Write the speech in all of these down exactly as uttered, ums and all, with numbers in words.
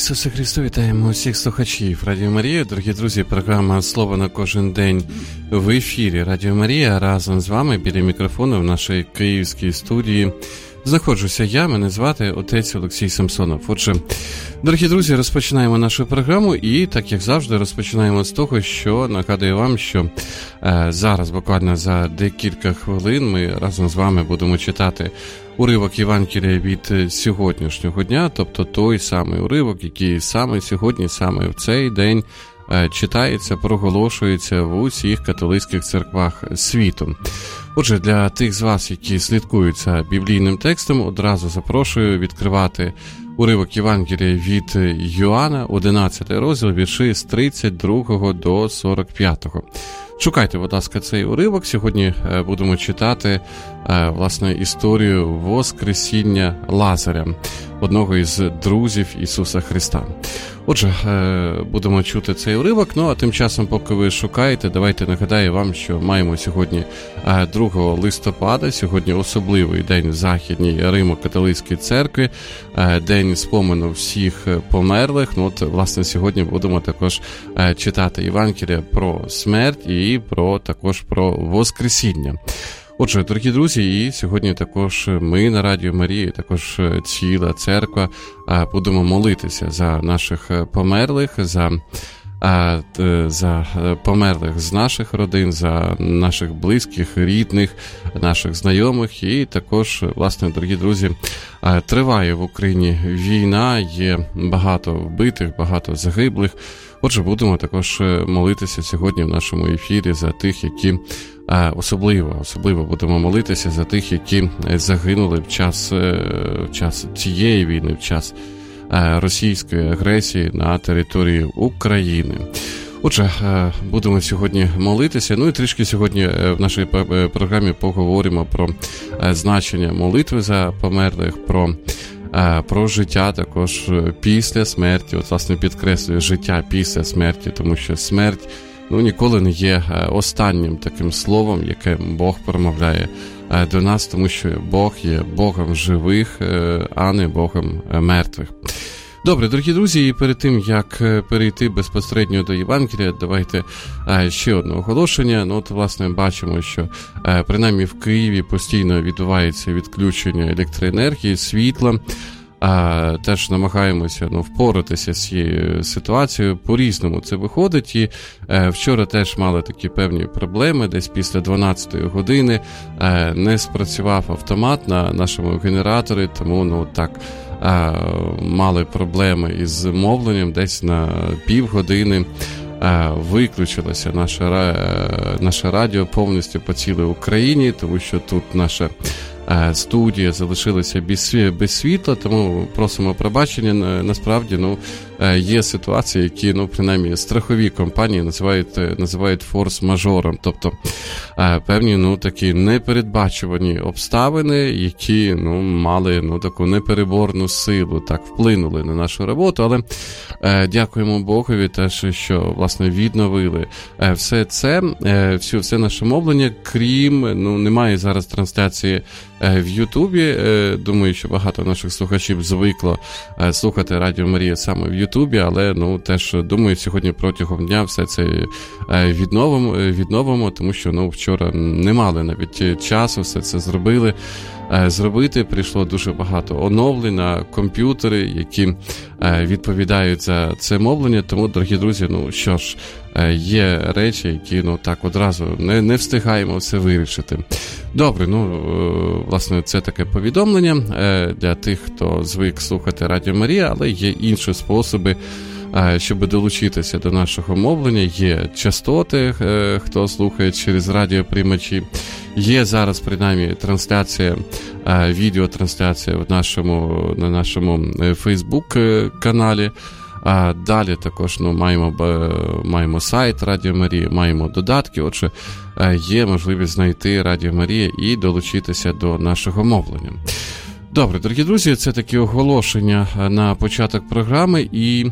Ісусе Христу, вітаємо усіх слухачів Радіо Марія. Дорогі друзі, програма «Слово на кожен день» в ефірі Радіо Марія. Разом з вами біля мікрофону в нашій київській студії знаходжуся я, мене звати отець Олексій Самсонов. Отже, дорогі друзі, розпочинаємо нашу програму і, так як завжди, розпочинаємо з того, що нагадую вам, що е, зараз буквально за декілька хвилин ми разом з вами будемо читати уривок Євангелія від сьогоднішнього дня, тобто той самий уривок, який саме сьогодні, саме в цей день е, читається, проголошується в усіх католицьких церквах світу. Отже, для тих з вас, які слідкують за біблійним текстом, одразу запрошую відкривати уривок Євангелія від Йоанна, одинадцятий розділ, вірші з тридцять другого до сорок п'ятого. Шукайте, будь ласка, цей уривок. Сьогодні будемо читати, власне, історію Воскресіння Лазаря, одного із друзів Ісуса Христа. Отже, будемо чути цей уривок, ну а тим часом, поки ви шукаєте, давайте нагадаю вам, що маємо сьогодні другого листопада, сьогодні особливий день в Західній Римо-католицькій церкві, день спомену всіх померлих. Ну от, власне, сьогодні будемо також читати Євангелія про смерть і про також про Воскресіння. Отже, дорогі друзі, і сьогодні також ми на Радіо Марії, також ціла церква, будемо молитися за наших померлих, за, за померлих з наших родин, за наших близьких, рідних, наших знайомих. І також, власне, дорогі друзі, триває в Україні війна, є багато вбитих, багато загиблих. Отже, будемо також молитися сьогодні в нашому ефірі за тих, які особливо, особливо будемо молитися за тих, які загинули в час, в час цієї війни, в час російської агресії на території України. Отже, будемо сьогодні молитися. Ну і трішки сьогодні в нашій програмі поговоримо про значення молитви за померлих, про про життя також після смерті. От, власне, підкреслюю, життя після смерті, тому що смерть, ну, ніколи не є останнім таким словом, яке Бог промовляє до нас, тому що Бог є Богом живих, а не Богом мертвих. Добре, дорогі друзі, і перед тим, як перейти безпосередньо до Євангелія, давайте ще одне оголошення. Ну, от, власне, бачимо, що принаймні в Києві постійно відбувається відключення електроенергії, світла. А, теж намагаємося ну, впоратися з цією ситуацією. По-різному це виходить. І е, вчора теж мали такі певні проблеми. Десь після дванадцятої години е, не спрацював автомат на нашому генераторі, тому ну, так, е, мали проблеми із мовленням. Десь на півгодини е, виключилося наше, е, наше радіо повністю по цілій Україні, тому що тут наша студія залишилася без, без світла, тому просимо пробачення. Насправді, ну, є ситуації, які, ну, принаймні, страхові компанії називають, називають форс-мажором, тобто певні, ну, такі непередбачувані обставини, які, ну, мали, ну, таку непереборну силу, так, вплинули на нашу роботу, але дякуємо Богові теж, що, власне, відновили все це, все, все наше мовлення, крім, ну, немає зараз трансляції в Ютубі. Думаю, що багато наших слухачів звикло слухати Радіо Марія саме в Ютубі, але, ну, теж, думаю, сьогодні протягом дня все це відновимо, відновимо, тому що, ну, вчора не мали навіть часу все це зробили. Зробити. Прийшло дуже багато оновлень на комп'ютери, які відповідають за це мовлення. Тому, дорогі друзі, ну що ж, є речі, які, ну, так одразу не, не встигаємо все вирішити. Добре, ну, власне, це таке повідомлення для тих, хто звик слухати Радіо Марія, але є інші способи, щоб долучитися до нашого мовлення. Є частоти, хто слухає через радіоприймачі. Є зараз, принаймні, трансляція, відеотрансляція в нашому, на нашому Фейсбук-каналі. А далі також, ну, маємо, маємо сайт Радіо Марія, маємо додатки. Отже, є можливість знайти Радіо Марія і долучитися до нашого мовлення. Добре, дорогі друзі, це такі оголошення на початок програми. І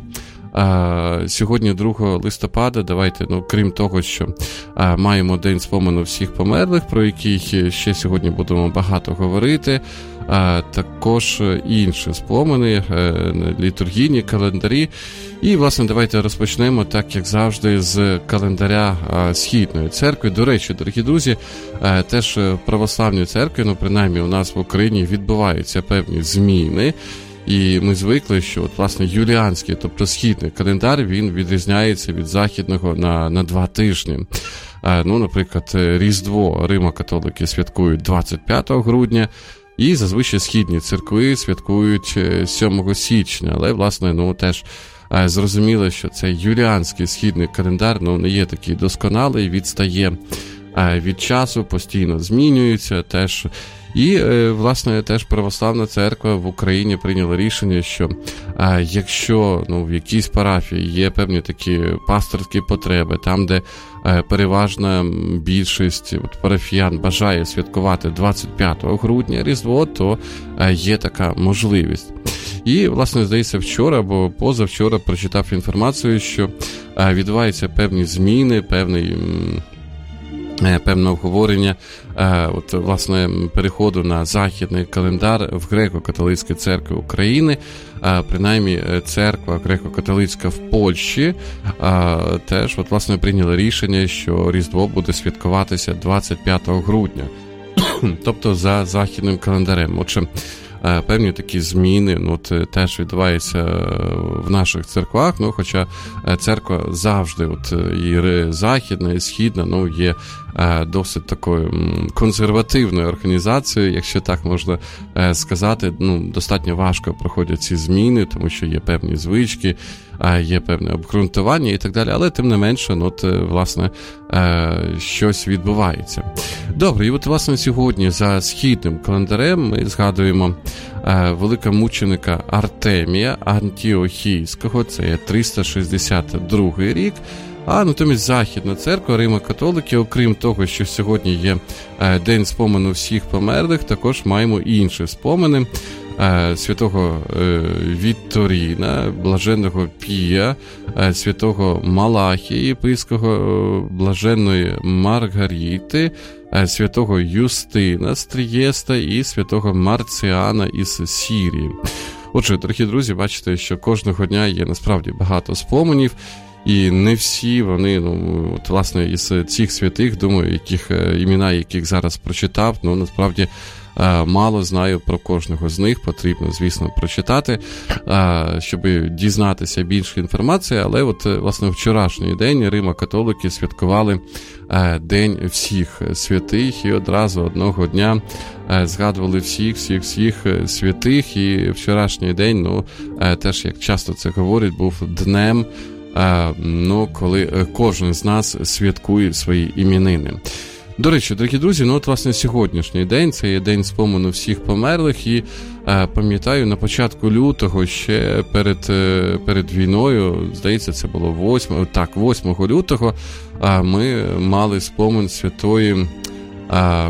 Сьогодні другого листопада, давайте, ну, крім того, що маємо День спомену всіх померлих, про яких ще сьогодні будемо багато говорити, також інші спомини, літургійні календарі. І, власне, давайте розпочнемо, так як завжди, з календаря Східної церкви. До речі, дорогі друзі, теж в православній церкві, ну, принаймні у нас в Україні, відбуваються певні зміни. І ми звикли, що, от, власне, юліанський, тобто східний календар, він відрізняється від західного на, на два тижні. Ну, наприклад, Різдво римо-католики святкують двадцять п'ятого грудня, і зазвичай східні церкви святкують сьомого січня. Але, власне, ну, теж зрозуміло, що цей юліанський східний календар, ну, не є такий досконалий, відстає від часу, постійно змінюється теж. І, власне, теж православна церква в Україні прийняла рішення, що а, якщо, ну, в якійсь парафії є певні такі пасторські потреби, там, де а, переважна більшість от, парафіян бажає святкувати двадцять п'ятого грудня Різдво, то а, є така можливість. І, власне, здається, вчора або позавчора прочитав інформацію, що а, відбуваються певні зміни, певний... певне обговорення от, власне, переходу на західний календар в Греко-католицькій церкві України. Принаймні, церква Греко-католицька в Польщі теж от, власне, прийняла рішення, що Різдво буде святкуватися двадцять п'ятого грудня, тобто за західним календарем. Отже, певні такі зміни, ну, от, теж відбуваються в наших церквах, ну, хоча церква завжди, от, і західна, і східна, ну, є досить такою консервативною організацією, якщо так можна сказати. Ну, достатньо важко проходять ці зміни, тому що є певні звички, є певне обґрунтування і так далі, але тим не менше, ну, от, власне, щось відбувається. Добре, і от, власне, сьогодні за східним календарем ми згадуємо великомученика Артемія Антіохійського, це є триста шістдесят другий рік. А натомість Західна церква Римо-католики, окрім того, що сьогодні є День спомену всіх померлих, також маємо інші спомини святого Вітторіна, блаженного Пія, святого Малахії, єпископа, блаженної Маргаріти, святого Юстина з Трієста і святого Марціана із Сірії. Отже, дорогі друзі, бачите, що кожного дня є насправді багато споменів, і не всі вони, ну, от, власне, із цих святих, думаю, яких, імена яких зараз прочитав, ну, насправді, мало знаю про кожного з них, потрібно, звісно, прочитати, щоб дізнатися більше інформації, але от, власне, вчорашній день Римо-католики святкували День всіх святих, і одразу одного дня згадували всіх-всіх-всіх святих, і вчорашній день, ну, теж, як часто це говорять, був днем, ну, коли кожен з нас святкує свої іменини. До речі, дорогі друзі, ну от, власне, сьогоднішній день, це є День спомену всіх померлих, і е, пам'ятаю, на початку лютого, ще перед, е, перед війною, здається, це було восьмого, так, восьмого лютого, е, ми мали спомин святої е,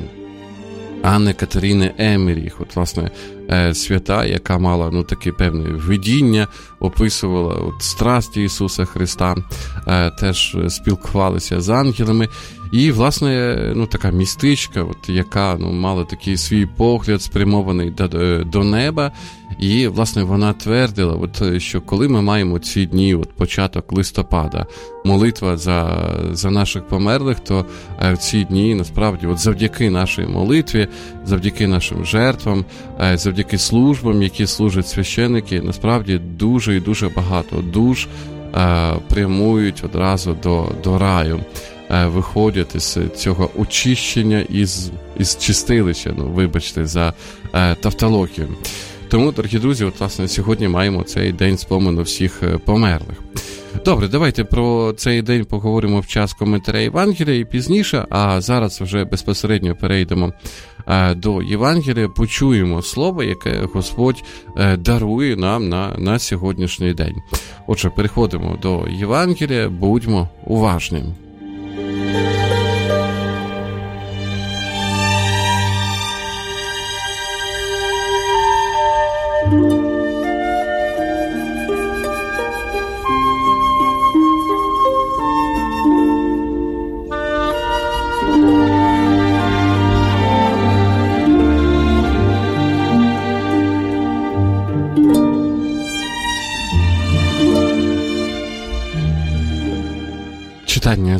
Анни Катерини Еммеріх, от, власне, е, свята, яка мала, ну, таке певне видіння, описувала от, страсті Ісуса Христа, е, теж спілкувалися з ангелами. І, власне, ну, така містичка, от, яка, ну, мала такий свій погляд спрямований до, до неба. І, власне, вона твердила, от, що коли ми маємо ці дні, от, початок листопада, молитва за, за наших померлих, то в ці дні, насправді, от, завдяки нашій молитві, завдяки нашим жертвам, завдяки службам, які служать священники, насправді дуже і дуже багато душ а, прямують одразу до, до раю. Виходять із цього очищення, із, із чистилища, ну, вибачте, за е, тавтологію. Тому, дорогі друзі, от, власне, сьогодні маємо цей день спомену всіх померлих. Добре, давайте про цей день поговоримо в час коментаря Євангелія і пізніше, а зараз вже безпосередньо перейдемо е, до Євангелія, почуємо слово, яке Господь е, дарує нам на, на сьогоднішній день. Отже, переходимо до Євангелія, будьмо уважні.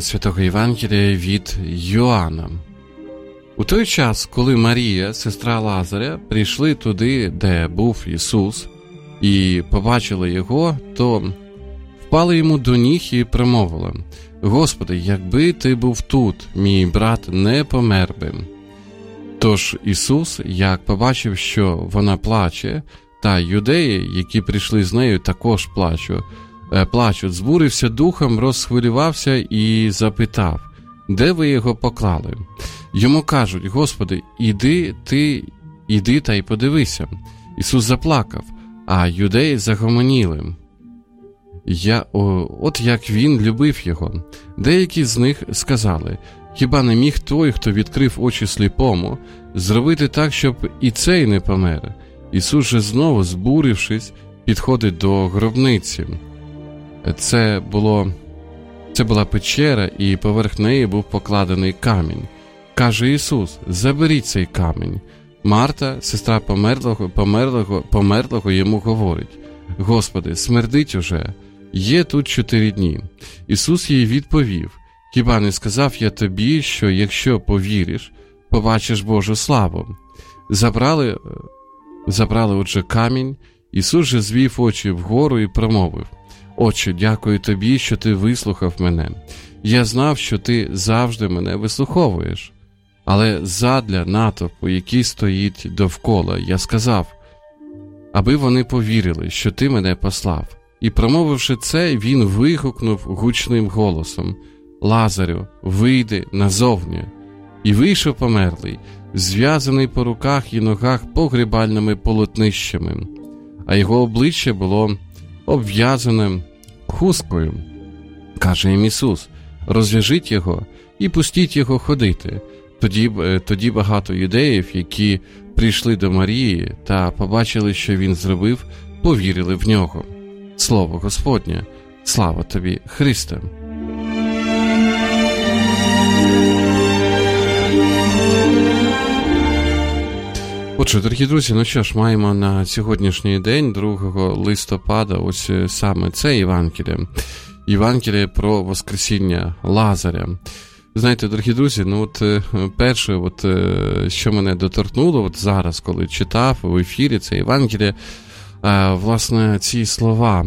Святого Євангелія від Йоанна. У той час, коли Марія, сестра Лазаря, прийшли туди, де був Ісус, і побачили його, то впали йому до ніг і промовили: «Господи, якби ти був тут, мій брат не помер би». Тож Ісус, як побачив, що вона плаче, та юдеї, які прийшли з нею, також плачуть, плачуть, збурився духом, розхвилювався і запитав: «Де ви його поклали?» Йому кажуть: «Господи, іди ти, іди та й подивися». Ісус заплакав, а юдеї загомоніли. Я, о, от як він любив його. Деякі з них сказали: «Хіба не міг той, хто відкрив очі сліпому, зробити так, щоб і цей не помер?» Ісус же знову, збурившись, підходить до гробниці. Це було, це була печера, і поверх неї був покладений камінь. Каже Ісус: «Заберіть цей камінь». Марта, сестра померлого, померлого, померлого йому говорить: «Господи, смердить уже, є тут чотири дні». Ісус їй відповів: «Хіба не сказав я тобі, що якщо повіриш, побачиш Божу славу?» Забрали, забрали отже камінь. Ісус же звів очі вгору і промовив: «Отче, дякую тобі, що ти вислухав мене. Я знав, що ти завжди мене вислуховуєш. Але задля натовпу, який стоїть довкола, я сказав, аби вони повірили, що ти мене послав». І промовивши це, він вигукнув гучним голосом: «Лазарю, вийди назовні». І вийшов померлий, зв'язаний по руках і ногах погрібальними полотнищами, а його обличчя було обв'язане хусткою. Каже їм Ісус: «Розв'яжіть його і пустіть його ходити». Тоді, тоді багато юдеїв, які прийшли до Марії та побачили, що він зробив, повірили в нього. Слово Господнє! Слава тобі, Христе! Отже, дорогі друзі, ну що ж, маємо на сьогоднішній день, другого листопада, ось саме це Євангеліє. Євангеліє про воскресіння Лазаря. Знаєте, дорогі друзі, ну от перше, от, що мене доторкнуло от зараз, коли читав в ефірі це Євангеліє, власне, ці слова,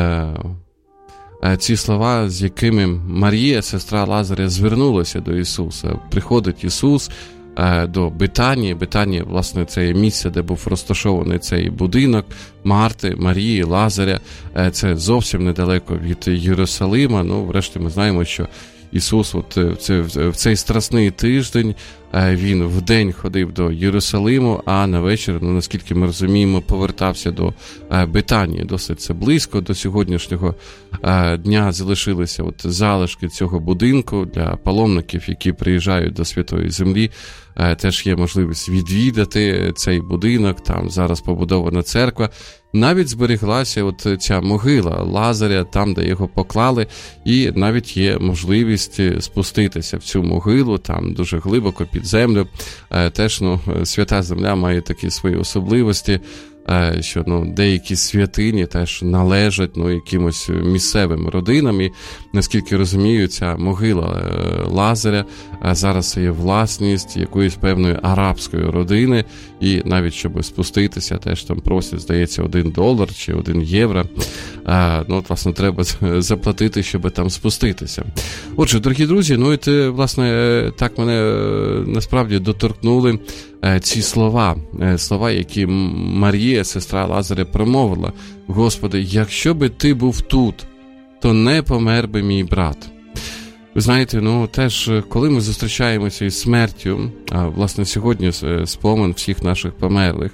ці слова, з якими Марія, сестра Лазаря, звернулася до Ісуса. Приходить Ісус до Бетанії. Бетанія, власне, це місце, де був розташований цей будинок Марти, Марії, Лазаря. Це зовсім недалеко від Єрусалима. Ну, врешті ми знаємо, що Ісус от в цей страсний тиждень, він вдень ходив до Єрусалиму, а на вечір, ну, наскільки ми розуміємо, повертався до Бетанії. Досить це близько. До сьогоднішнього дня залишилися от залишки цього будинку для паломників, які приїжджають до Святої Землі. Теж є можливість відвідати цей будинок, там зараз побудована церква. Навіть збереглася от ця могила Лазаря, там, де його поклали, і навіть є можливість спуститися в цю могилу, там дуже глибоко під землю. Теж, ну, Свята Земля має такі свої особливості, що, ну, деякі святині теж належать, ну, якимось місцевим родинам, і, наскільки розумію, ця могила Лазаря зараз є власність якоїсь певної арабської родини, і навіть щоб спуститися, теж там просять, здається, один долар чи один євро. Ну, от, власне, треба заплатити, щоб там спуститися. Отже, дорогі друзі, ну, і, власне, так мене насправді доторкнули ці слова, слова, які Марія, сестра Лазаря, промовила: «Господи, якщо би ти був тут, то не помер би мій брат». Ви знаєте, ну, теж, коли ми зустрічаємося із смертю, а, власне, сьогодні спомин всіх наших померлих,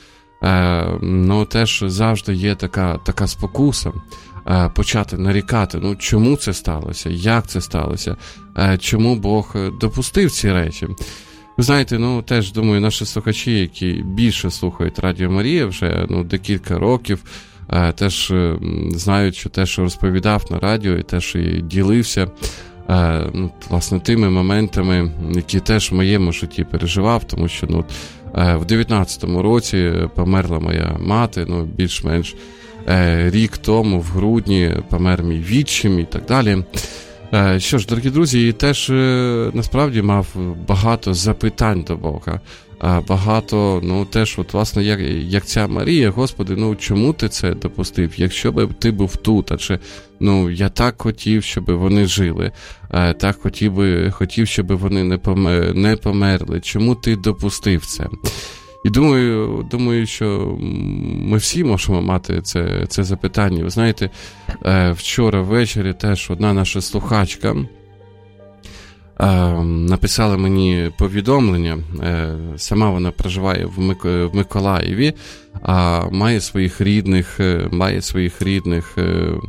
ну, теж завжди є така, така спокуса почати нарікати, ну, чому це сталося, як це сталося, чому Бог допустив ці речі. Ви знаєте, ну, теж, думаю, наші слухачі, які більше слухають Радіо Марія вже, ну, декілька років, теж знають, що те, що розповідав на радіо, і те, що і ділився, ну, власне, тими моментами, які теж в моєму житті переживав, тому що, ну, в дев'ятнадцятому році померла моя мати, ну, більш-менш рік тому, в грудні, помер мій відчим і так далі. Що ж, дорогі друзі, теж насправді мав багато запитань до Бога. Багато, ну, теж, от, власне, як, як ця Марія, Господи, ну, чому ти це допустив? Якщо б ти був тут, адже, ну, я так хотів, щоб вони жили, так хотів, би, хотів щоб вони не, помер, не померли. Чому ти допустив це? І думаю, думаю, що ми всі можемо мати це, це запитання. Ви знаєте, вчора ввечері теж одна наша слухачка написала мені повідомлення. Сама вона проживає в, Мик... в Миколаєві, а має своїх рідних, має своїх рідних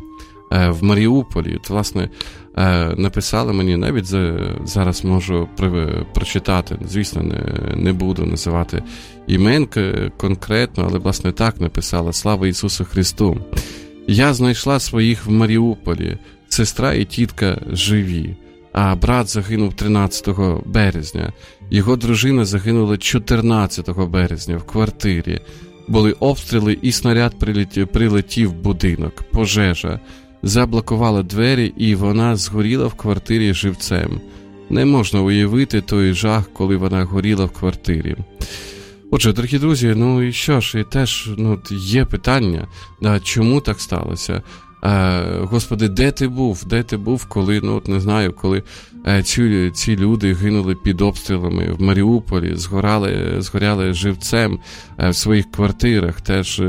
в Маріуполі. От, власне, написала мені, навіть зараз можу прочитати, звісно, не, не буду називати імен конкретно, але, власне, так написала: «Слава Ісусу Христу! Я знайшла своїх в Маріуполі, сестра і тітка живі, а брат загинув тринадцятого березня. Його дружина загинула чотирнадцятого березня в квартирі. Були обстріли і снаряд прилетів, прилетів в будинок. Пожежа. Заблокувала двері і вона згоріла в квартирі живцем. Не можна уявити той жах, коли вона горіла в квартирі». Отже, дорогі друзі, ну і що ж, і теж ну, є питання, да, чому так сталося? Господи, де ти був? Де ти був, коли, ну от не знаю, коли ці, ці люди гинули під обстрілами в Маріуполі, згорали, згоряли живцем в своїх квартирах теж.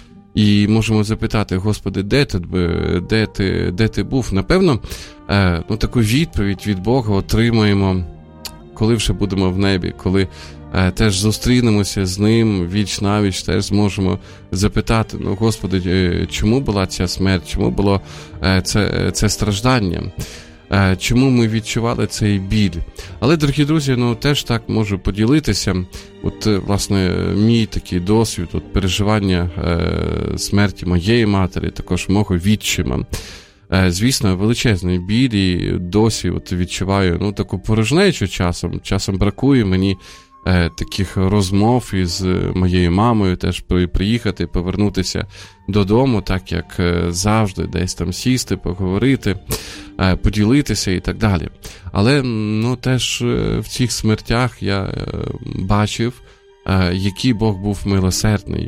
І можемо запитати: Господи, де ти, де ти, де ти був? Напевно, ну, таку відповідь від Бога отримаємо, коли вже будемо в небі, коли теж зустрінемося з Ним віч-навіч, теж зможемо запитати: ну, Господи, чому була ця смерть, чому було це, це страждання, чому ми відчували цей біль. Але, дорогі друзі, ну, теж так можу поділитися. От, власне, мій такий досвід, от, переживання е, смерті моєї матері, також мого відчима. Е, звісно, величезний біль, і досі от, відчуваю ну, таку порожнечу часом. Часом бракує мені е, таких розмов із моєю мамою, теж приїхати, повернутися додому, так як е, завжди, десь там сісти, поговорити, е, поділитися і так далі. Але ну, теж е, в цих смертях я е, бачив, е, який Бог був милосердний.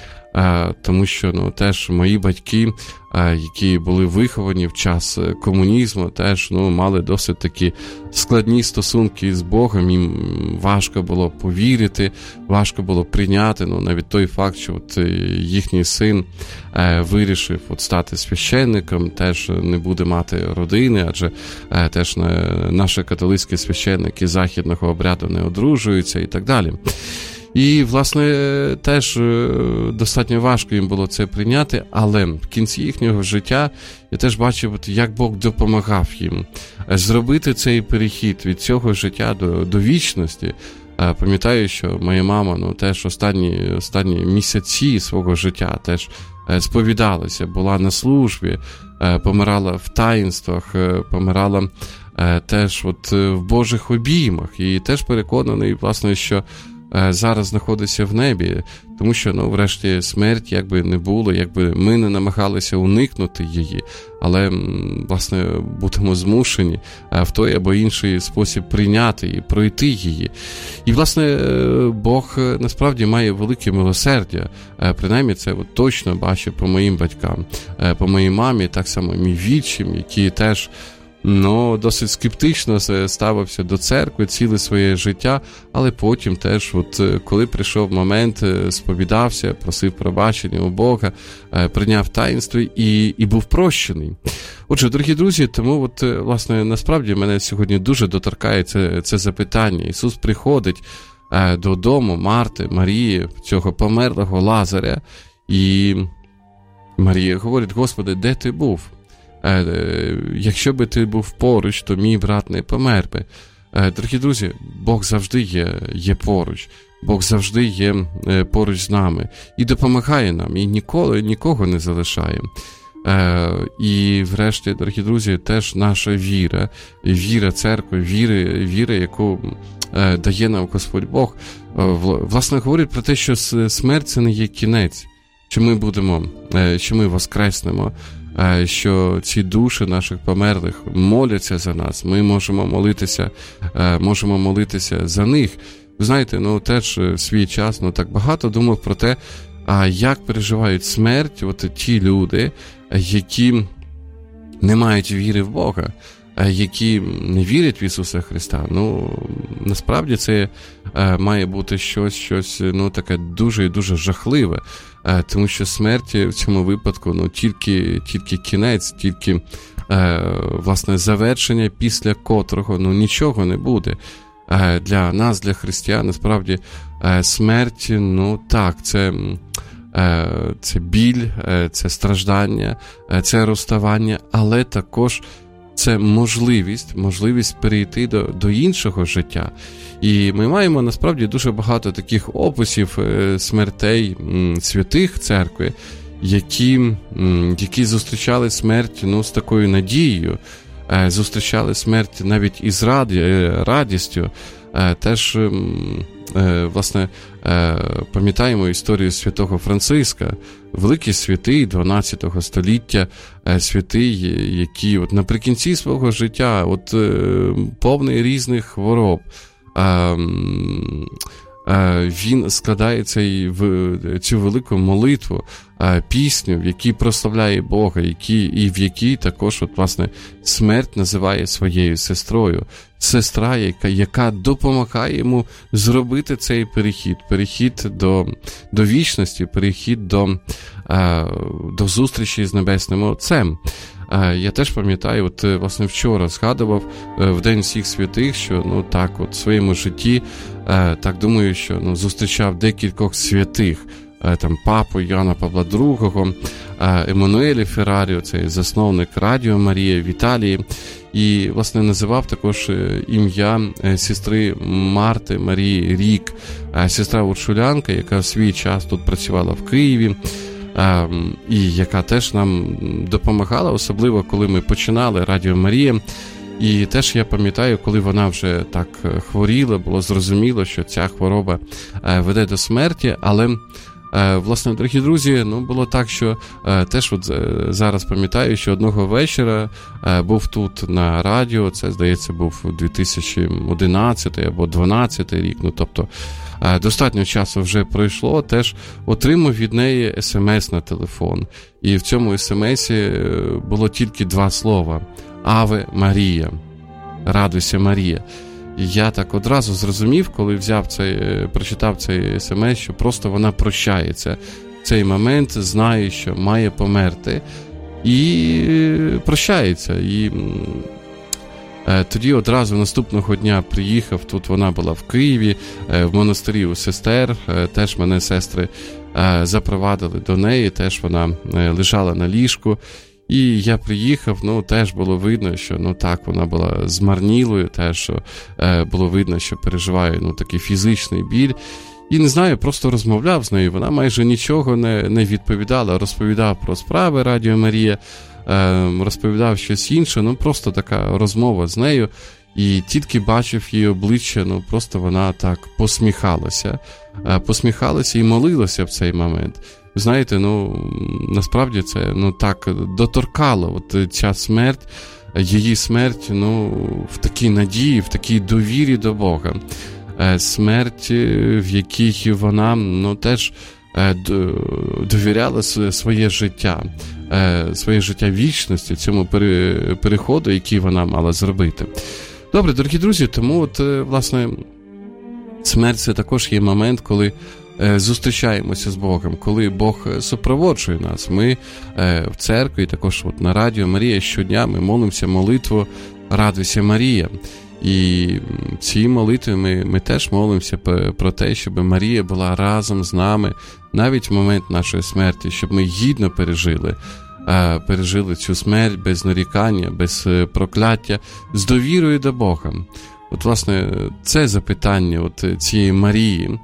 Тому що ну, теж мої батьки, які були виховані в час комунізму, теж ну, мали досить такі складні стосунки з Богом, їм важко було повірити, важко було прийняти, ну, навіть той факт, що от їхній син вирішив от стати священником, теж не буде мати родини, адже теж наші католицькі священники західного обряду не одружуються і так далі. І, власне, теж достатньо важко їм було це прийняти, але в кінці їхнього життя я теж бачив, як Бог допомагав їм зробити цей перехід від цього життя до, до вічності. Пам'ятаю, що моя мама ну, теж останні, останні місяці свого життя теж сповідалася, була на службі, помирала в таїнствах, помирала теж от в Божих обіймах. І теж переконаний, власне, що зараз знаходиться в небі, тому що, ну, врешті, смерть, якби не було, якби ми не намагалися уникнути її, але, власне, будемо змушені в той або інший спосіб прийняти і пройти її. І, власне, Бог насправді має велике милосердя, принаймні це от точно бачу по моїм батькам, по моїй мамі, так само мій відчим, які теж ну, досить скептично ставився до церкви ціле своє життя, але потім теж, от, коли прийшов момент, сповідався, просив пробачення у Бога, прийняв таїнство і, і був прощений. Отже, дорогі друзі, тому, от, власне, насправді мене сьогодні дуже доторкає це, це запитання. Ісус приходить додому Марти, Марії, цього померлого Лазаря, і Марія говорить: Господи, де ти був? Якщо би ти був поруч, то мій брат не помер би. Дорогі друзі, Бог завжди є, є поруч. Бог завжди є поруч з нами і допомагає нам, і ніколи нікого не залишає. І врешті, дорогі друзі, теж наша віра, віра церкви, віра, віра, яку дає нам Господь Бог, власне, говорить про те, що смерть – це не є кінець, що ми будемо, що ми воскреснемо що ці душі наших померлих моляться за нас. Ми можемо молитися, можемо молитися за них. Ви знаєте, ну теж в свій час, ну так багато думав про те, а як переживають смерть от ті люди, які не мають віри в Бога, які не вірять в Ісуса Христа. Ну, насправді це е, має бути щось, щось, ну, таке дуже і дуже жахливе, е, тому що смерть в цьому випадку, ну, тільки, тільки кінець, тільки, е, власне, завершення, після котрого, ну, нічого не буде. Е, для нас, для християн, насправді, е, смерть, ну, так, це... Це біль, це страждання, це розставання, але також це можливість, можливість перейти до, до іншого життя. І ми маємо насправді дуже багато таких описів смертей святих церкви, які, які зустрічали смерть, ну, з такою надією, зустрічали смерть навіть із раді, радістю. Теж, власне, пам'ятаємо історію святого Франциска, великий святий дванадцятого століття, святий, який от наприкінці свого життя, от повний різних хвороб, він складає цей, цю велику молитву, пісню, в якій прославляє Бога, які, і в якій також, от, власне, смерть називає своєю сестрою. Сестра, яка, яка допомагає йому зробити цей перехід, перехід до, до вічності, перехід до, до зустрічі з Небесним Отцем. Я теж пам'ятаю, от, власне, вчора згадував в День всіх святих, що, ну, так, от, в своєму житті, так думаю, що, ну, зустрічав декількох святих, там, папу Яна Павла другого, Еммануелі Ферраріо, цей засновник Радіо Марія в Італії, і, власне, називав також ім'я сестри Марти Марії Рік, сестра уршулянка, яка в свій час тут працювала в Києві, і яка теж нам допомагала, особливо коли ми починали Радіо Марія. І теж я пам'ятаю, коли вона вже так хворіла, було зрозуміло, що ця хвороба веде до смерті, але, власне, дорогі друзі, ну, було так, що теж от зараз пам'ятаю, що одного вечора був тут на радіо, це, здається, був дві тисячі одинадцятий або дванадцятий рік, ну, тобто, достатньо часу вже пройшло, теж отримав від неї смс на телефон. І в цьому смсі було тільки два слова: «Аве Марія», «Радуйся, Марія». І я так одразу зрозумів, коли взяв цей, прочитав цей смс, що просто вона прощається. В цей момент знає, що має померти, і прощається. І тоді одразу наступного дня приїхав, тут вона була в Києві, в монастирі у сестер, теж мене сестри запровадили до неї, теж вона лежала на ліжку. І я приїхав, ну, теж було видно, що, ну, так, вона була змарнілою, теж, що е, було видно, що переживає, ну, такий фізичний біль. І, не знаю, просто розмовляв з нею, вона майже нічого не, не відповідала, розповідав про справи Радіо Марія, е, розповідав щось інше, ну, просто така розмова з нею. І тільки бачив її обличчя, ну, просто вона так посміхалася, е, посміхалася і молилася в цей момент. Знаєте, ну, насправді це, ну, так, доторкало, от ця смерть, її смерть, ну, в такій надії, в такій довірі до Бога. Смерть, в якій вона, ну, теж довіряла своє життя, своє життя вічності, цьому переходу, який вона мала зробити. Добре, дорогі друзі, тому, от, власне, смерть – це також є момент, коли зустрічаємося з Богом, коли Бог супроводжує нас. Ми в церкві, також от на Радіо Марія щодня ми молимося молитву «Радуйся, Марія». І ці молитви ми, ми теж молимося про те, щоб Марія була разом з нами навіть в момент нашої смерті, щоб ми гідно пережили, пережили цю смерть без нарікання, без прокляття, з довірою до Бога. От, власне, це запитання от цієї Марії,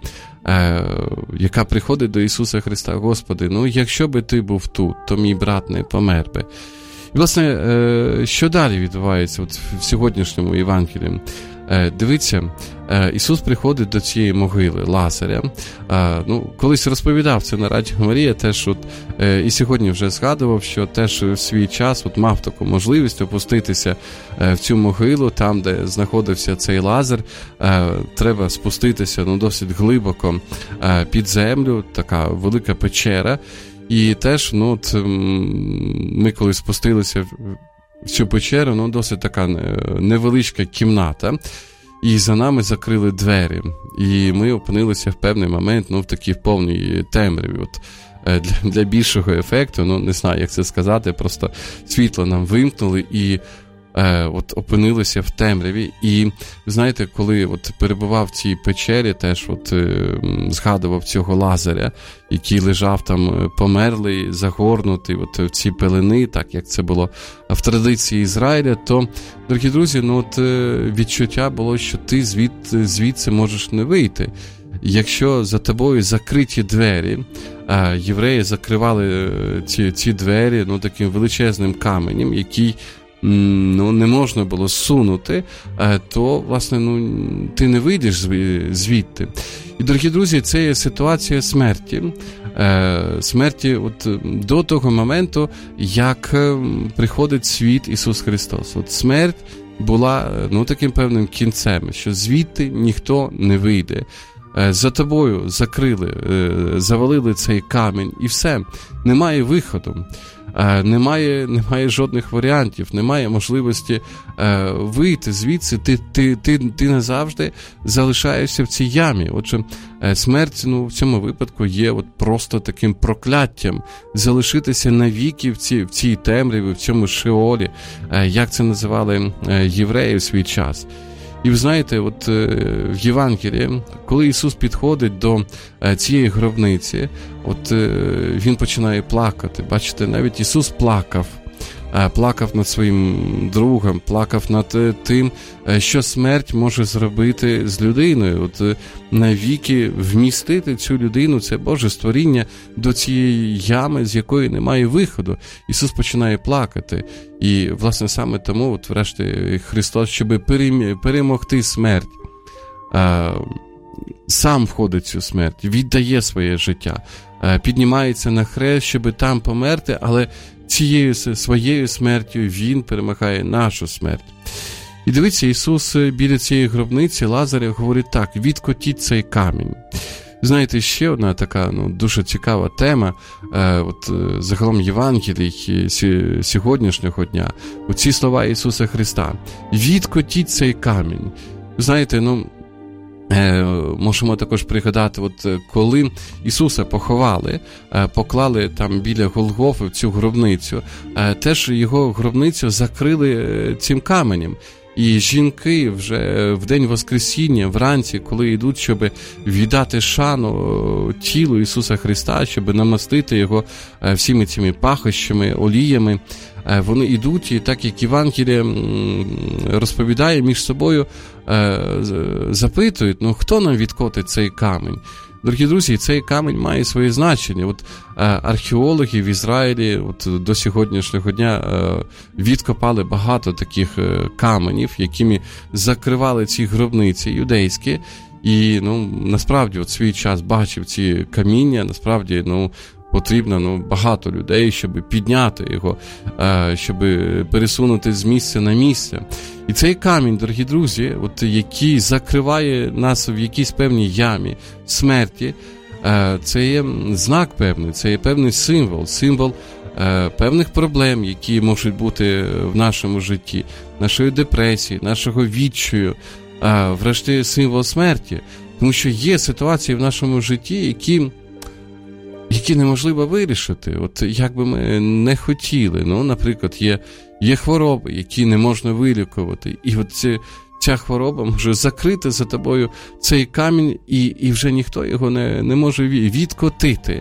яка приходить до Ісуса Христа: Господи, ну, якщо би ти був тут, то мій брат не помер би. І, власне, що далі відбувається от в сьогоднішньому Євангелії? Дивіться, Ісус приходить до цієї могили Лазаря. Ну, колись розповідав це на Радіо Марія, теж от, і сьогодні вже згадував, що теж в свій час от мав таку можливість опуститися в цю могилу, там, де знаходився цей Лазар. Треба спуститися ну, досить глибоко під землю, така велика печера. І теж, ну, от, ми коли спустилися в цю печеру, ну, досить така невеличка кімната, і за нами закрили двері. І ми опинилися в певний момент, ну, в такій повній темряві. От, для, для більшого ефекту, ну, не знаю, як це сказати, просто світло нам вимкнули і е, от опинилися в темряві. І, знаєте, коли от перебував в цій печері, теж от е, згадував цього Лазаря, який лежав там померлий, загорнутий от в ці пелени, так як це було в традиції Ізраїля, то, дорогі друзі, ну от відчуття було, що ти звід, звідси можеш не вийти. Якщо за тобою закриті двері, а євреї закривали ці, ці двері ну, таким величезним каменем, який ну, не можна було сунути, то, власне, ну, ти не вийдеш звідти. І, дорогі друзі, це є ситуація смерті. Смерті от до того моменту, як приходить світ Ісус Христос. От смерть була ну, таким певним кінцем, що звідти ніхто не вийде. За тобою закрили, завалили цей камінь і все. Немає виходу. Немає, немає жодних варіантів, немає можливості е, вийти звідси, ти, ти, ти, ти назавжди залишаєшся в цій ямі. Отже, е, смерть ну, в цьому випадку є от просто таким прокляттям залишитися навіки в цій, в цій темряві, в цьому шеолі, е, як це називали е, євреї в свій час. І ви знаєте, от в Євангелії, коли Ісус підходить до цієї гробниці, от Він починає плакати. Бачите, навіть Ісус плакав. Плакав над своїм другом, плакав над тим, що смерть може зробити з людиною. От навіки вмістити цю людину, це Боже створіння, до цієї ями, з якої немає виходу. Ісус починає плакати. І, власне, саме тому, от, врешті, Христос, щоб перемогти смерть, сам входить в цю смерть, віддає своє життя, піднімається на хрест, щоб там померти, але цією своєю смертю Він перемагає нашу смерть. І дивіться, Ісус біля цієї гробниці Лазаря говорить так: відкотіть цей камінь. Знаєте, ще одна така ну, дуже цікава тема, е, от, загалом Євангелій сьогоднішнього дня, оці слова Ісуса Христа: відкотіть цей камінь. Знаєте, ну, Е, можемо також пригадати, от коли Ісуса поховали, е, поклали там біля Голгофи в цю гробницю, е, теж його гробницю закрили цим каменем. І жінки вже в день Воскресіння, вранці, коли йдуть, щоб віддати шану тілу Ісуса Христа, щоб намастити його всіми цими пахощами, оліями, вони йдуть, і так як Євангеліє розповідає, між собою запитують, ну хто нам відкотить цей камінь? Дорогі друзі, цей камінь має своє значення. От археологи в Ізраїлі от до сьогоднішнього дня відкопали багато таких каменів, якими закривали ці гробниці юдейські. І ну, насправді от свій час бачив ці каміння, насправді ну, потрібно ну, багато людей, щоб підняти його, щоб пересунути з місця на місце. І цей камінь, дорогі друзі, от, який закриває нас в якійсь певній ямі смерті, це є знак певний, це є певний символ, символ певних проблем, які можуть бути в нашому житті, нашої депресії, нашого відчаю, врешті символ смерті. Тому що є ситуації в нашому житті, які які неможливо вирішити, от як би ми не хотіли. Ну, наприклад, є, є хвороби, які не можна вилікувати, і от ці, ця хвороба може закрити за тобою цей камінь, і, і вже ніхто його не, не може відкотити.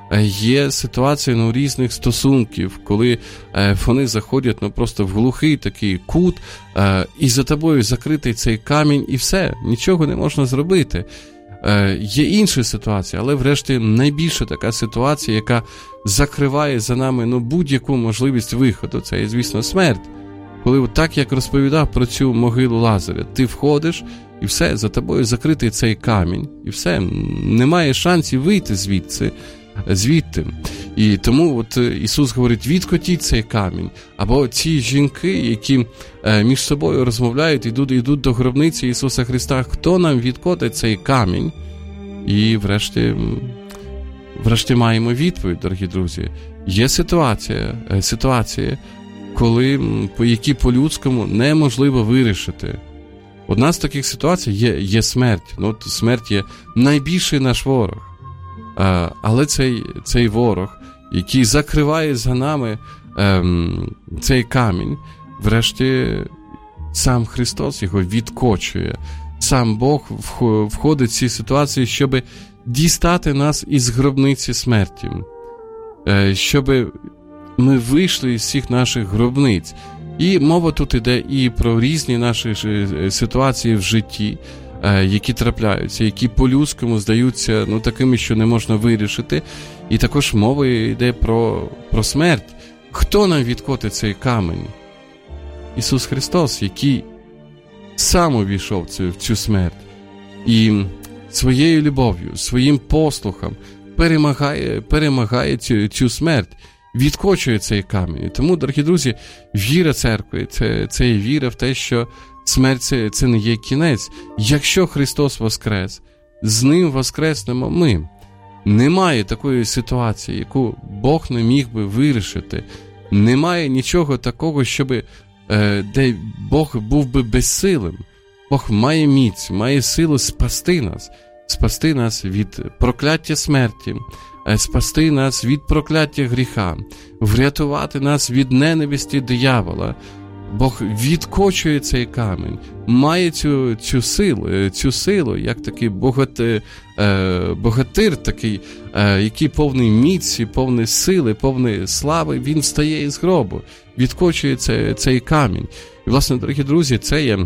Є ситуації ну, різних стосунків, коли е, вони заходять ну, просто в глухий такий кут, е, і за тобою закритий цей камінь, і все, нічого не можна зробити. Е, є інші ситуації, але врешті найбільша така ситуація, яка закриває за нами ну, будь-яку можливість виходу, це є, звісно, смерть. коли так, як розповідав про цю могилу Лазаря, ти входиш, і все, за тобою закритий цей камінь, і все, немає шансів вийти звідси, звідти. І тому от Ісус говорить, відкотіть цей камінь. Або ці жінки, які між собою розмовляють, йдуть, йдуть до гробниці Ісуса Христа, хто нам відкотить цей камінь? І врешті, врешті маємо відповідь, дорогі друзі. Є ситуація, ситуація, коли, по які по-людському неможливо вирішити. Одна з таких ситуацій є, є смерть. Ну, от смерть є найбільший наш ворог. А, але цей, цей ворог, який закриває за нами ем, цей камінь, врешті сам Христос його відкочує. Сам Бог входить в ці ситуації, щоб дістати нас із гробниці смерті. Е, щоб ми вийшли із всіх наших гробниць. І мова тут іде і про різні наші ситуації в житті, які трапляються, які по-людському здаються ну, такими, що не можна вирішити. І також мова йде про, про смерть. Хто нам відкотить цей камінь? Ісус Христос, який сам увійшов в цю, в цю смерть. І своєю любов'ю, своїм послухом перемагає, перемагає цю, цю смерть. Відкочує цей камінь. І тому, дорогі друзі, віра церкви, це, це є віра в те, що смерть це, це не є кінець. Якщо Христос воскрес, з Ним воскреснемо ми. Немає такої ситуації, яку Бог не міг би вирішити. Немає нічого такого, щоб, е, де Бог був би безсилим. Бог має міць, має силу спасти нас. Спасти нас від прокляття смерті, спасти нас від прокляття гріха, врятувати нас від ненависті диявола. Бог відкочує цей камінь, має цю, цю силу, цю силу, як такий богатир, богатир такий, який повний міці, повний сили, повний слави, він встає із гробу, відкочує цей, цей камінь. І, власне, дорогі друзі, це є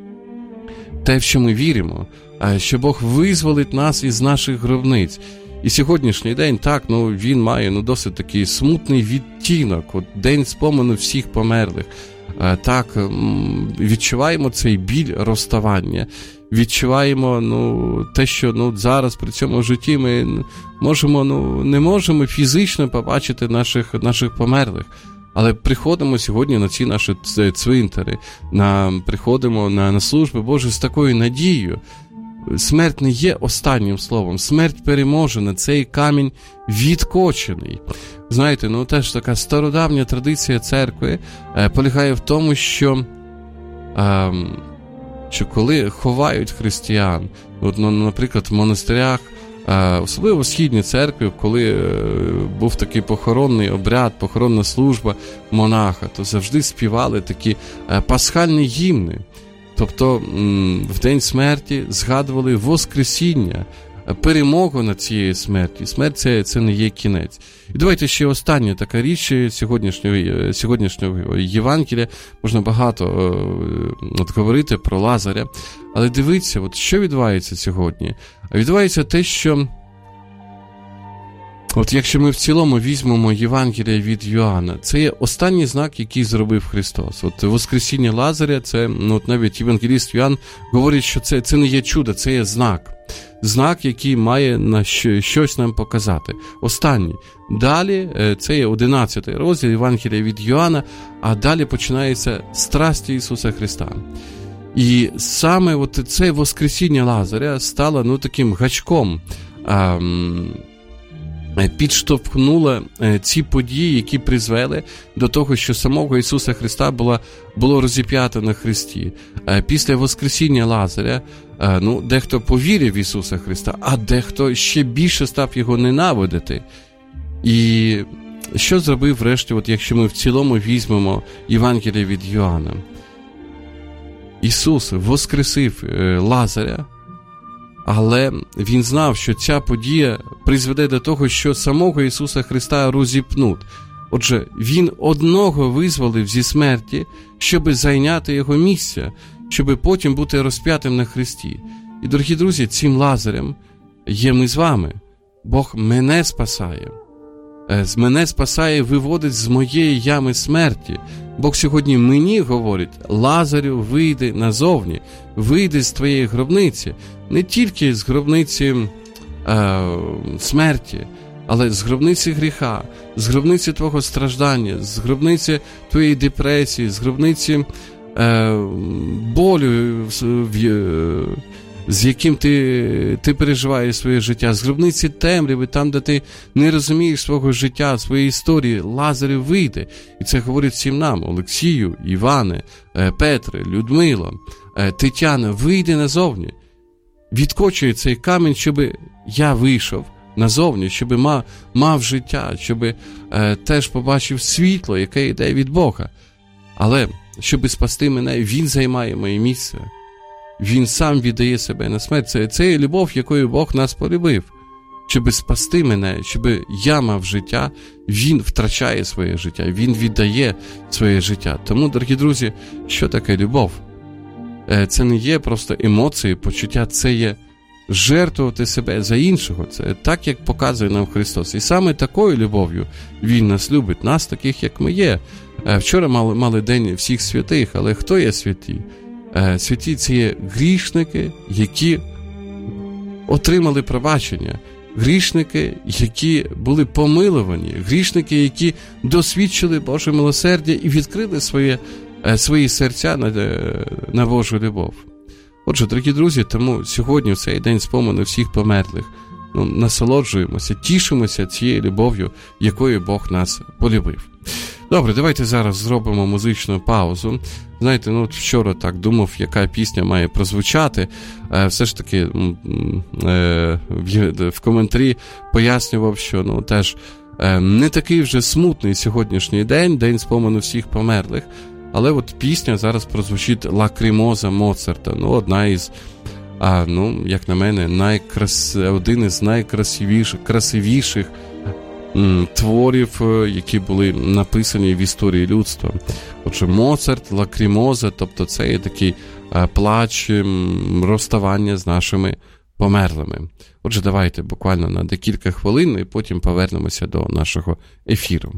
те, в що ми віримо, що Бог визволить нас із наших гробниць. І сьогоднішній день, так, ну, він має ну, досить такий смутний відтінок, от день спомену всіх померлих. Так, відчуваємо цей біль розставання, відчуваємо ну, те, що ну, зараз при цьому житті ми можемо, ну, не можемо фізично побачити наших, наших померлих. Але приходимо сьогодні на ці наші цвинтари, на, приходимо на, на служби Божі з такою надією. Смерть не є останнім словом. Смерть переможена, цей камінь відкочений. Знаєте, ну теж така стародавня традиція церкви е, полягає в тому, що, е, що коли ховають християн, от, ну, наприклад, в монастирях, е, особливо в Східній церкві, коли е, був такий похоронний обряд, похоронна служба монаха, то завжди співали такі е, пасхальні гімни. Тобто в день смерті згадували воскресіння, перемогу над цією смертю. Смерть це, це не є кінець. І давайте ще остання така річ сьогоднішнього, сьогоднішнього Євангелія. Можна багато от, говорити про Лазаря. Але дивіться, от, що відбувається сьогодні? Відбувається те, що от якщо ми в цілому візьмемо Євангелія від Йоанна, це є останній знак, який зробив Христос. От воскресіння Лазаря, це, ну, от навіть євангеліст Йоанн говорить, що це, це не є чудо, це є знак. Знак, який має на щось нам показати. Останній. Далі, це є одинадцятий розділ Євангелія від Йоанна, а далі починається страсті Ісуса Христа. І саме от це воскресіння Лазаря стало, ну, таким гачком, ам, підштовхнула ці події, які призвели до того, що самого Ісуса Христа було, було розіп'ято на хресті. Після воскресіння Лазаря, ну, дехто повірив в Ісуса Христа, а дехто ще більше став його ненавидити. І що зробив врешті, от якщо ми в цілому візьмемо Євангеліє від Йоанна? Ісус воскресив Лазаря, але він знав, що ця подія призведе до того, що самого Ісуса Христа розіпнуть. Отже, він одного визволив зі смерті, щоб зайняти його місце, щоб потім бути розп'ятим на хресті. І, дорогі друзі, цим Лазарем є ми з вами. Бог мене спасає. мене спасає, виводить з моєї ями смерті. Бог сьогодні мені говорить: Лазарю, вийди назовні, вийди з твоєї гробниці. Не тільки з гробниці е, смерті, але з гробниці гріха, з гробниці твого страждання, з гробниці твоєї депресії, з гробниці е, болю, з яким ти, ти переживаєш своє життя, з гробниці темряви, там, де ти не розумієш свого життя, своєї історії. Лазарю, вийде. І це говорить всім нам: Олексію, Іване, Петре, Людмило, Тетяна, вийди назовні. Відкочує цей камінь, щоб я вийшов назовні, щоб мав, мав життя, щоб е, теж побачив світло, яке йде від Бога. Але, щоб спасти мене, Він займає моє місце. Він сам віддає себе на смерть. Це, це є любов, якою Бог нас полюбив. Щоб спасти мене, щоб я мав життя, Він втрачає своє життя, Він віддає своє життя. Тому, дорогі друзі, що таке любов? Це не є просто емоції, почуття, це є жертвувати себе за іншого. Це так, як показує нам Христос. І саме такою любов'ю Він нас любить, нас таких, як ми є. Вчора мали, мали день всіх святих, але хто є святі? Святі – це є грішники, які отримали пробачення, грішники, які були помиловані, грішники, які досвідчили Боже милосердя і відкрили своє, свої серця на, на Божу любов. Отже, дорогі друзі, тому сьогодні, в цей день спомину всіх померлих, ну, насолоджуємося, тішимося цією любов'ю, якою Бог нас полюбив. Добре, давайте зараз зробимо музичну паузу. Знаєте, ну от вчора так думав, яка пісня має прозвучати. Е, все ж таки е, в, в коментарі пояснював, що ну теж е, не такий вже смутний сьогоднішній день, день спомину всіх померлих. Але от пісня зараз прозвучить «Лакримоза» Моцарта. Ну, одна із, а, ну, як на мене, найкрас... один із найкрасивіших красивіших м, творів, які були написані в історії людства. Отже, Моцарт, «Лакримоза», тобто це є такий а, плач, м, розставання з нашими померлими. Отже, давайте буквально на декілька хвилин і потім повернемося до нашого ефіру.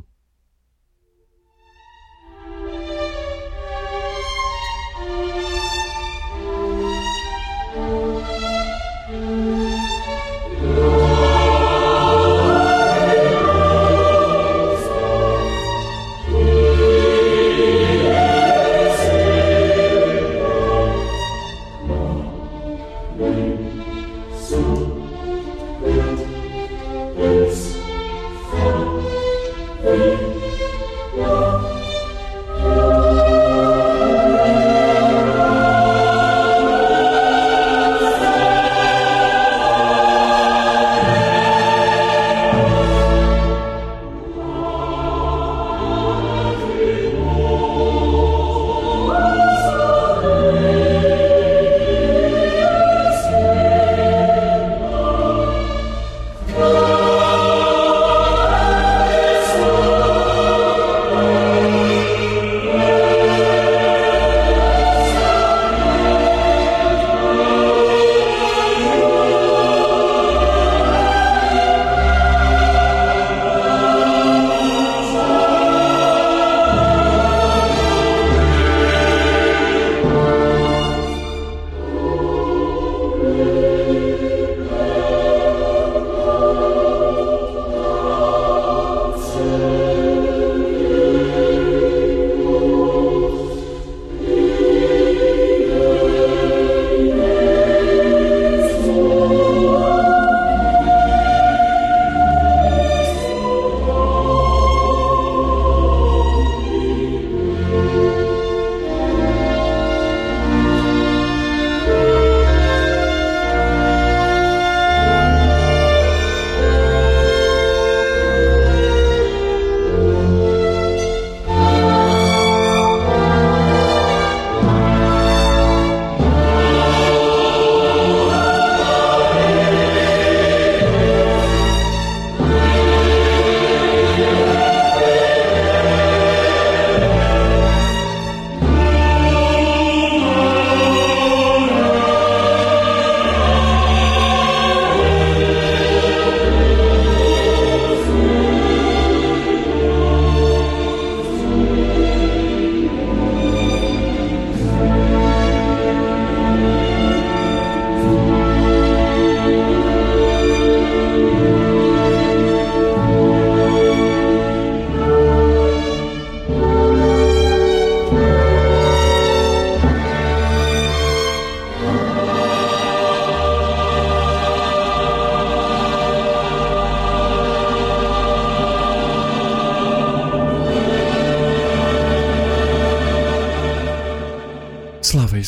Thank you.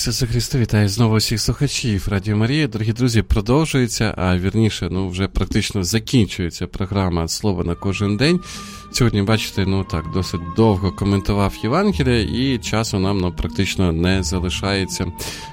Ісусе Христе, вітаю знову всіх слухачів Радіо Марія. Дорогі друзі, продовжується, а вірніше, ну вже практично закінчується програма «Слово на кожен день». Сьогодні, бачите, ну так, досить довго коментував Євангелія, і часу нам ну, практично не залишається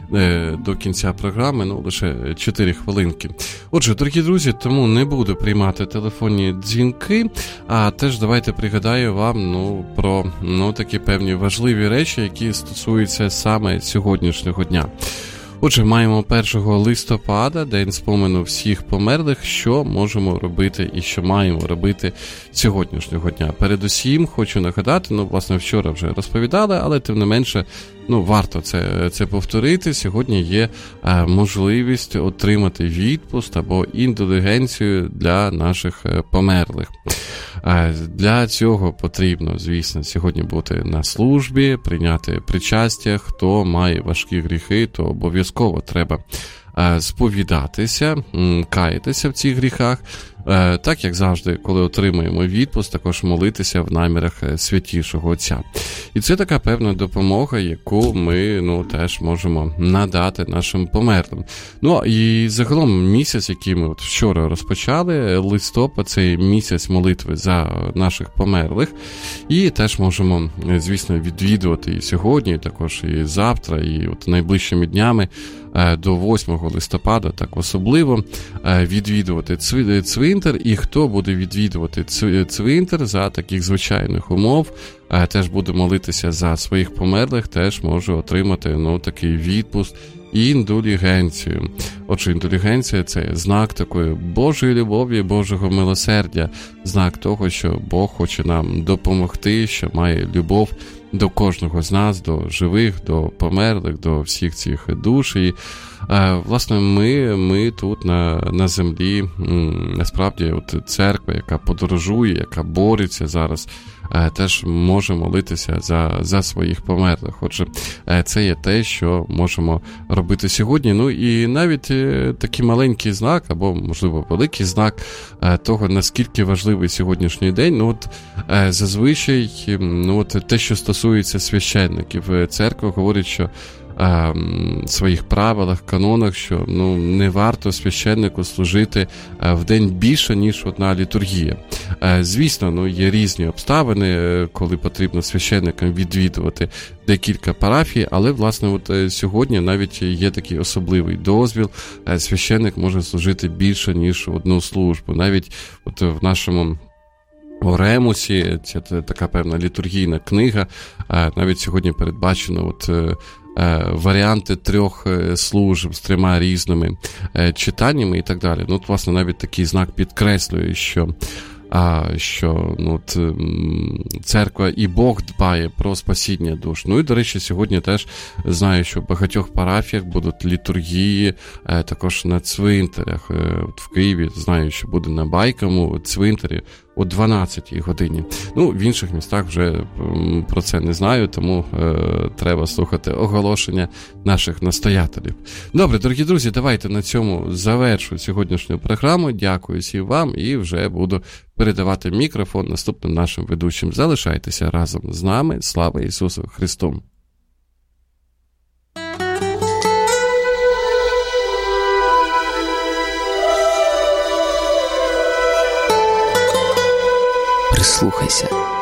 е, до кінця програми, ну лише чотири хвилинки. Отже, дорогі друзі, тому не буду приймати телефонні дзвінки, а теж давайте пригадаю вам ну, про ну, такі певні важливі речі, які стосуються саме сьогоднішнього дня. Отже, маємо першого листопада, день спомену всіх померлих, що можемо робити і що маємо робити сьогоднішнього дня. Передусім, хочу нагадати, ну, власне, вчора вже розповідали, але тим не менше, ну, варто це, це повторити. Сьогодні є е, можливість отримати відпуск або індульгенцію для наших е, померлих. Е, для цього потрібно, звісно, сьогодні бути на службі, прийняти причастя. Хто має важкі гріхи, то обов'язково треба е, сповідатися, м, каятися в цих гріхах. Так, як завжди, коли отримуємо відпуск, також молитися в намірах Святішого Отця. І це така певна допомога, яку ми, ну, теж можемо надати нашим померлим. Ну, і загалом місяць, який ми от вчора розпочали, листопад, це місяць молитви за наших померлих. І теж можемо, звісно, відвідувати і сьогодні, і також і завтра, і от найближчими днями до восьмого листопада, так особливо, відвідувати цвинтар, і хто буде відвідувати цвинтар за таких звичайних умов, теж буде молитися за своїх померлих, теж може отримати ну, такий відпуск і індулігенцію. Отже, індулігенція – це знак такої Божої любові, Божого милосердя, знак того, що Бог хоче нам допомогти, що має любов до кожного з нас, до живих, до померлих, до всіх цих душ. І, е, власне, ми, ми тут на, на землі, м, насправді, от церква, яка подорожує, яка бореться зараз, е, теж може молитися за, за своїх померлих. Отже, е, це є те, що можемо робити сьогодні. Ну і навіть е, такий маленький знак, або, можливо, великий знак е, того, наскільки важливий сьогоднішній день. Ну, от, е, зазвичай, ну, от, те, що стосується стосується священників. Церква говорить, що е, в своїх правилах, канонах, що ну, не варто священнику служити е, в день більше, ніж одна літургія. Е, звісно, ну, є різні обставини, коли потрібно священникам відвідувати декілька парафій, але, власне, от е, сьогодні навіть є такий особливий дозвіл. Е, священник може служити більше, ніж одну службу. Навіть от в нашому Оремусі, це така певна літургійна книга, навіть сьогодні передбачено от, варіанти трьох служб з трьома різними читаннями і так далі. Ну, от, власне, навіть такий знак підкреслює, що А, що ну, от, церква і Бог дбає про спасіння душ. Ну і, до речі, сьогодні теж знаю, що в багатьох парафіях будуть літургії, е, також на цвинтарях. Е, от в Києві знаю, що буде на Байкому цвинтарі о дванадцятій годині. Ну, в інших містах вже м, про це не знаю, тому е, треба слухати оголошення наших настоятелів. Добре, дорогі друзі, давайте на цьому завершу сьогоднішню програму. Дякую всім вам і вже буду передавати мікрофон наступним нашим ведучим. Залишайтеся разом з нами. Слава Ісусу Христу! Прислухайся.